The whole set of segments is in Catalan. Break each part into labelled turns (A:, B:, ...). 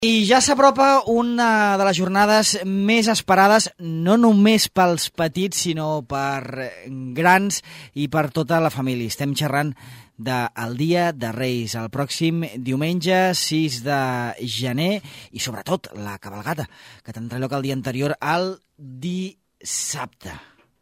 A: I ja s'apropa una de les jornades més esperades, no només pels petits, sinó per grans i per tota la família. Estem xerrant del Dia de Reis, el pròxim diumenge 6 de gener, i sobretot la cabalgata, que tindrà lloc el dia anterior al dissabte.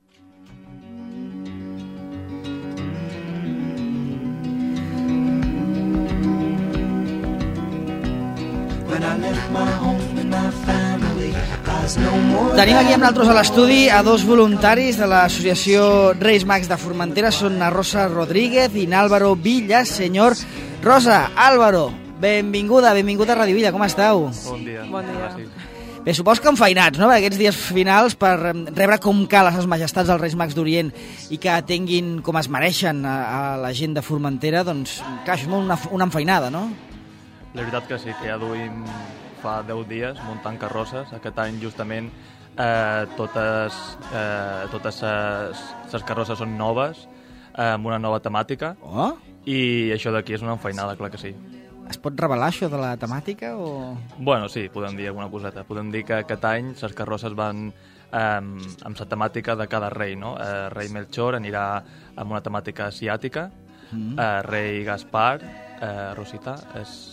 A: Tenim aquí amb nosaltres a l'estudi a dos voluntaris de l'associació Reis Mags de Formentera. Són na Rosa Rodríguez i n'Álvaro Villaseñor. Rosa, Álvaro, benvinguda a Ràdio Villa, com esteu?
B: Bon dia.
C: Bon dia.
A: Bé, suposo que enfeinats, no?, aquests dies finals per rebre com cal a les majestats dels Reis Mags d'Orient i que atenguin com es mereixen a la gent de Formentera, doncs, clar, això és una enfeinada, no?
B: La veritat que sí, que ja duim fa 10 dies muntant carrosses. Aquest any justament totes les carrosses són noves, amb una nova temàtica,
A: Oh?
B: i això d'aquí és una enfeinada, clar que sí.
A: Es pot revelar això de la temàtica o...?
B: Bueno, sí, podem dir alguna coseta. Podem dir que aquest any les carrosses van amb la temàtica de cada rei, no? Rei Melchor anirà amb una temàtica asiàtica, rei Gaspar, Rosita, és...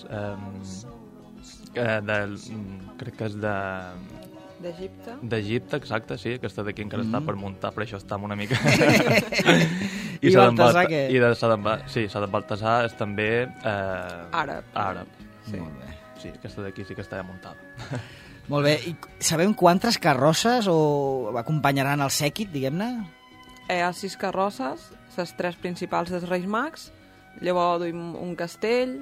B: crec que és
C: D'Egipte.
B: d'Egipte, exacte, sí, aquesta d'aquí encara està per muntar, per això està una mica...
A: I Baltasar, què?
B: Sí, sa de Baltasar és també...
C: Àrab.
A: Sí. Molt bé.
B: Sí, aquesta d'aquí sí que està ja muntada.
A: Molt bé. I sabem quantes carrosses o acompanyaran el sèquit, diguem-ne?
C: Hi ha 6 carrosses, les 3 principals dels Reis Mags, llavors duim un castell...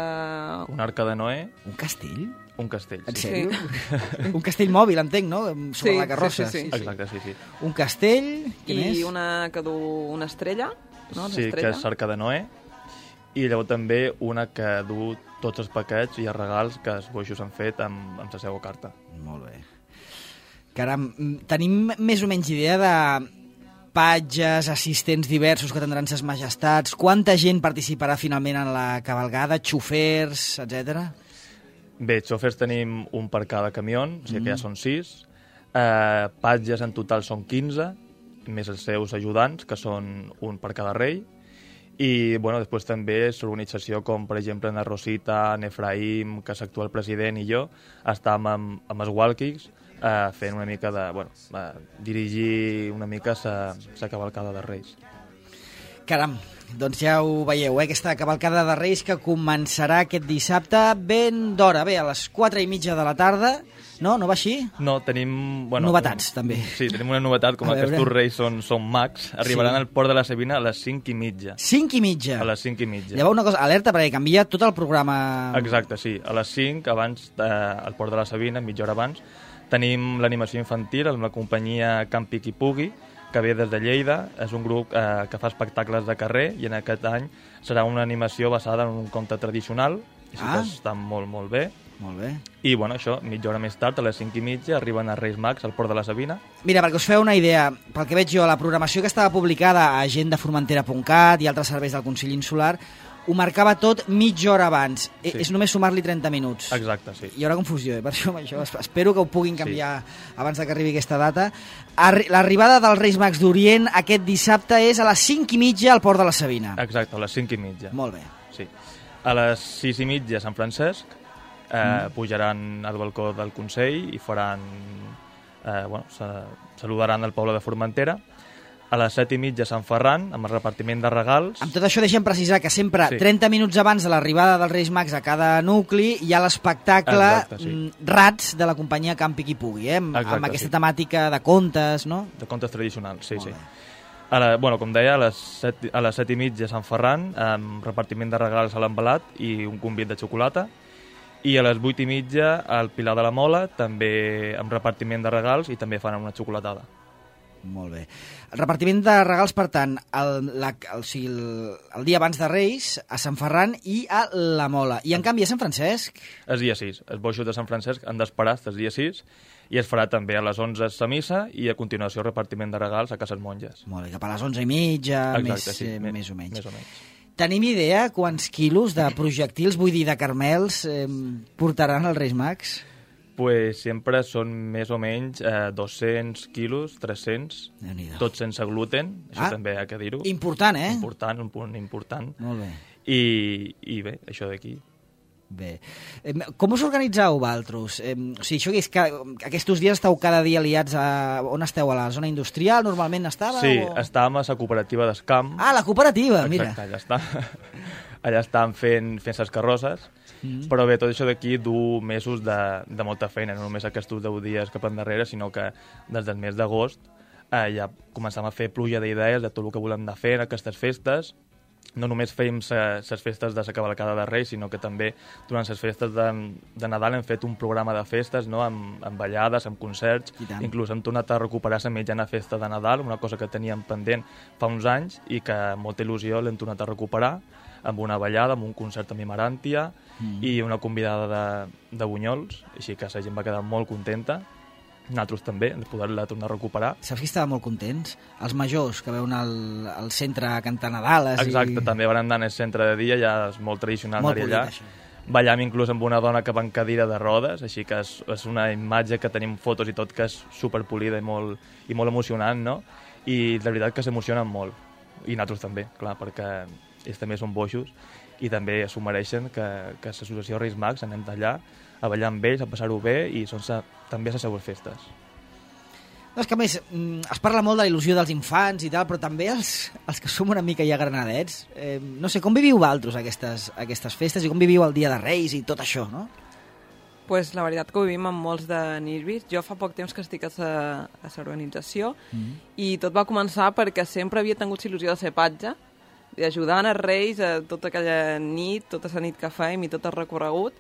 B: Un arca de Noé,
A: Un castell?
B: un castell.
A: En
B: Sí.
A: sèrio? Un castell mòbil, entenc, no? Sobre la carrossa.
C: sí.
B: Exacte, sí.
A: Un castell, què més?
C: I una que du una estrella, no?
B: Sí, que és l'arca de Noé. I llavors també una que du tots els paquets i els regals que els boixos han fet amb la seva carta.
A: Molt bé. Caram, tenim més o menys idea de patges, assistents diversos que tindran ses majestats? Quanta gent participarà finalment en la cabalgada? Xofers, etc.
B: Bé, xòfers tenim un per cada camió, o sigui que ja són 6. Patges en total són 15, més els seus ajudants, que són un per cada rei. I bueno, després també l'organització, com per exemple na Rosita, en Efraïm, que és l'actual president, i jo, estàvem amb els walkies, fent una mica de... dirigir una mica la cavalcada de Reis.
A: Caram, doncs ja ho veieu, aquesta cavalcada de Reis que començarà aquest dissabte ben d'hora, bé, a les 4:30 de la tarda, no? No va així?
B: No, tenim...
A: Novetats, també.
B: Sí, tenim una novetat, com
A: A
B: aquests
A: veure.
B: reis són mags, arribaran al port de la Sabina a les 5:30.
A: 5:30.
B: A les 5:30.
A: Llavors una cosa, alerta, perquè canvia tot el programa.
B: Exacte, sí. A les 5, abans, al port de la Sabina, mitja hora abans, tenim l'animació infantil amb la companyia Campi Qui Pugui, que ve des de Lleida. És un grup que fa espectacles de carrer i en aquest any serà una animació basada en un conte tradicional. Així que està molt, molt bé.
A: Molt bé.
B: I, bueno, això, mitja hora més tard, a les 5:30, arriben a Reis Mags al port de la Sabina.
A: Mira, perquè us feu una idea, pel que veig jo, la programació que estava publicada a agendaformentera.cat i altres serveis del Consell Insular ho marcava tot mitja hora abans.
B: Sí.
A: És només sumar-li 30 minuts.
B: Exacte, sí.
A: Hi haurà confusió, per això espero que ho puguin canviar abans de que arribi aquesta data. L'arribada dels Reis Mags d'Orient aquest dissabte és a les 5:30 al port de la Sabina.
B: Exacte, a les 5:30.
A: Molt bé.
B: Sí. A les 6:30 a Sant Francesc, pujaran al balcó del Consell i faran... saludaran el poble de Formentera. A les 7:30 a Sant Ferran, amb el repartiment de regals.
A: Amb tot això deixem precisar que sempre
B: Sí.
A: 30 minuts abans de l'arribada dels Reis Mags a cada nucli hi ha l'espectacle
B: Exacte, sí.
A: Rats de la companyia Campi Qui Pugui, amb
B: Exacte,
A: aquesta
B: sí.
A: temàtica de contes, no?
B: De contes tradicionals, sí,
A: Molt
B: sí.
A: bé.
B: Com deia, a les 7:30 a Sant Ferran, amb repartiment de regals a l'embalat i un convit de xocolata. I a les 8:30 al Pilar de la Mola, també amb repartiment de regals i també fan una xocolatada.
A: Molt bé. El repartiment de regals, per tant, el dia abans de Reis, a Sant Ferran i a la Mola. I, en canvi, a Sant Francesc...
B: És dia 6. Els boixos de Sant Francesc han d'esperar fins dia 6 i es farà també a les 11 la missa i a continuació repartiment de regals a Cases Monges.
A: Molt bé, cap a les 11:30,
B: Exacte, sí,
A: més o menys.
B: Més o menys.
A: Tenim idea quants quilos de projectils, vull dir, de carmels, portaran els Reis Mags?
B: Pues sempre són més o menys 200 quilos, 300, tot sense gluten, això també ha que dir-ho.
A: Important,
B: Important, un punt important.
A: Molt bé.
B: I bé, això d'aquí.
A: Bé. Com us organitzeu, vosaltres? O sigui, això és que aquests dies esteu cada dia liats a... On esteu? A la zona industrial, normalment estàveu?
B: Sí, estàvem a la cooperativa d'Escamp.
A: Ah, la cooperativa, mira.
B: Exacte, allà està. Allà estàvem fent les carrosses, però bé, tot això d'aquí du mesos de molta feina, no només aquests 10 dies cap endarrere, sinó que des del mes d'agost ja començàvem a fer pluja d'idees de tot el que volem anar fent, aquestes festes. No només fèiem les festes de la cavalcada de Reis, sinó que també durant les festes de Nadal hem fet un programa de festes, no? amb ballades, amb concerts, inclús hem tornat a recuperar la mitjana festa de Nadal, una cosa que teníem pendent fa uns anys i que amb molta il·lusió l'hem tornat a recuperar, amb una ballada, amb un concert amb Imaràntia i una convidada de Bunyols, així que la gent va quedar molt contenta. Nosaltres també, de poder-la tornar a recuperar.
A: Saps qui estava molt contents? Els majors, que veuen al centre a cantar Nadales.
B: Exacte, també van anar al centre de dia, ja és molt tradicional anar allà. Ballam inclús amb una dona que va en cadira de rodes, així que és una imatge que tenim fotos i tot que és superpolida i molt emocionant, no? I la veritat que s'emocionen molt. I nosaltres també, clar, perquè ells també són boixos i també s'ho mereixen que l'associació Reis Mags anem d'allà a ballar amb ells, a passar-ho bé i són també les seues festes.
A: No, és que a més es parla molt de la il·lusió dels infants i tal, però també els que som una mica ja granadets. No sé, com viviu vosaltres aquestes festes i com viviu el Dia de Reis i tot això, no?
C: Pues la veritat que ho vivim amb molts de nervis. Jo fa poc temps que estic a l'organització i tot va començar perquè sempre havia tingut il·lusió de ser patge, d'ajudar a Reis a tota aquella nit, tota la nit que fèiem i tot el recorregut.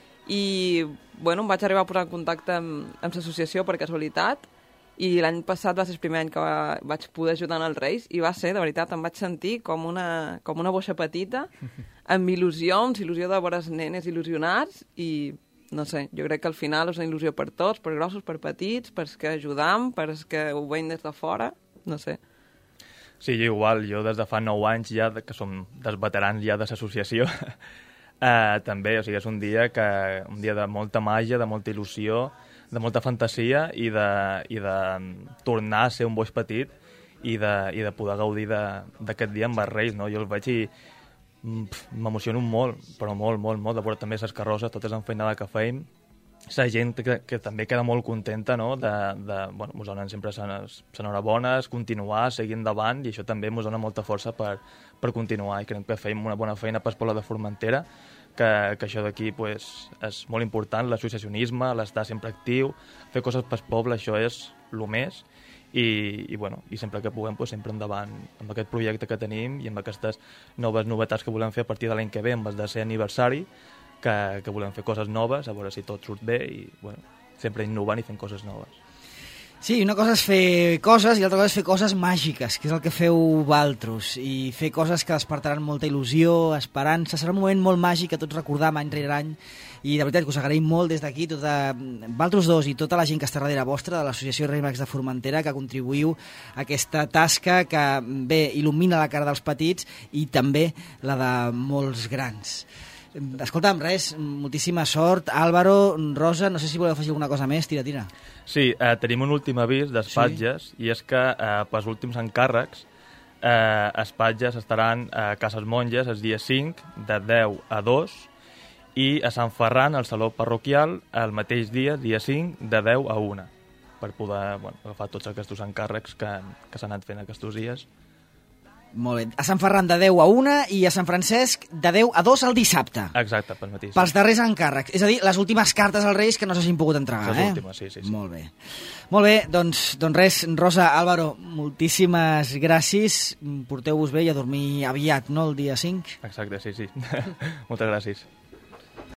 C: I bueno, em vaig arribar a posar en contacte amb l'associació per casualitat i l'any passat va ser el primer any que vaig poder ajudar als Reis i va ser, de veritat, em vaig sentir com una boixa petita, amb il·lusió de veure els nenes il·lusionats i no sé, jo crec que al final és una il·lusió per tots, per grossos, per petits, per que ajudam, per que ho veiem des de fora, no sé.
B: Sí, igual, jo des de fa 9 anys ja, que som dels veterans ja de l'associació, també, o sigui, és un dia de molta màgia, de molta il·lusió, de molta fantasia i de tornar a ser un boix petit i de poder gaudir d'aquest dia amb els Reis, no? Jo els veig i m'emociono molt, però molt, de veure també les carrosses, totes amb feinada que fèiem, la gent que també queda molt contenta, no? Bueno, ens donen sempre les enhorabones, continuar, seguir endavant, i això també ens dona molta força per continuar, i crec que fèiem una bona feina per Poble de Formentera, que això d'aquí pues, és molt important, l'associacionisme, l'estar sempre actiu, fer coses pel poble, això és el més, i sempre que puguem, pues, sempre endavant amb aquest projecte que tenim i amb aquestes noves novetats que volem fer a partir de l'any que ve, amb el de ser aniversari, que volem fer coses noves, a veure si tot surt bé i sempre innovant i fent coses noves.
A: Sí, una cosa és fer coses i l'altra cosa és fer coses màgiques, que és el que feu vosaltres, i fer coses que despertaran molta il·lusió, esperança. Serà un moment molt màgic que tots recordam any rere any, i de veritat que us agraïm molt des d'aquí, vosaltres dos i tota la gent que està darrere vostra de l'Associació Reis Mags de Formentera, que contribuïu a aquesta tasca que bé il·lumina la cara dels petits i també la de molts grans. Escolta'm, res, moltíssima sort. Álvaro, Rosa, no sé si voleu afegir alguna cosa més, tira.
B: Sí, tenim un últim avís d'Espatges, i és que pels últims encàrrecs Espatges estaran a Cases Monges el dia 5 de 10 a 2 i a Sant Ferran, al Saló Parroquial, el mateix dia 5 de 10 a 1 per poder agafar tots aquests encàrrecs que s'han anat fent aquests dies.
A: Molt bé. A Sant Ferran de 10 a 1 i a Sant Francesc de 10 a 2 el dissabte.
B: Exacte, pel mateix.
A: Pels darrers encàrrecs. És a dir, les últimes cartes als Reis que no s'hagin pogut entregar.
B: Les últimes, sí.
A: Molt bé. Molt bé, doncs res, Rosa, Álvaro, moltíssimes gràcies. Porteu-vos bé i a dormir aviat, no?, el dia 5.
B: Exacte, sí. Moltes gràcies.